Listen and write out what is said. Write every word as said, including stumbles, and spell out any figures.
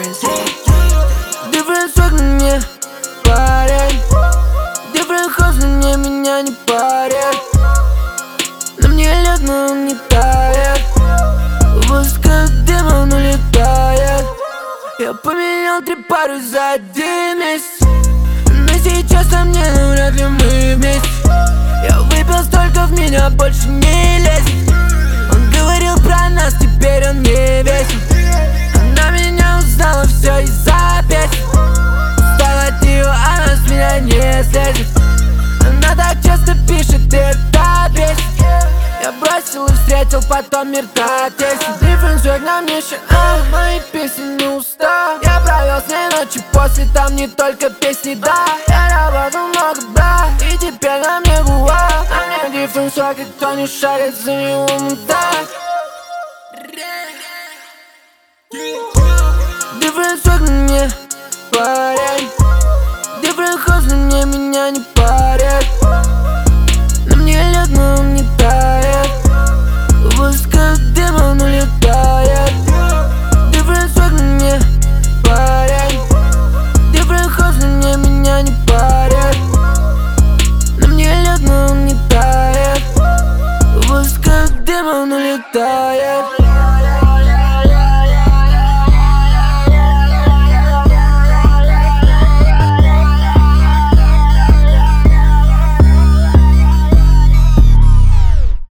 Different swag на мне, парень. Different house на мне, меня не парят. На мне лед, но он не тает. Воздух как демон улетает. Я поменял три пары за один месяц, но сейчас со мне, ну вряд ли мы вместе. Я выпил столько, в меня больше не лезет. Он говорил про нас, теперь он не весен. Она меня узнала, все из-за песен. Устала от нее, она с меня не слезет. Она так часто пишет, и это бесит. Я бросил и встретил, потом мир так тесен. Different swag на мне еще, а, мои песни не устал. Я провел с ней ночи, после там не только песни, да. Я работал много, да, и теперь на мне гуа. На мне different swag, и кто не шарит, за него мудак. Different swag на мне, парень. Different house на мне, меня не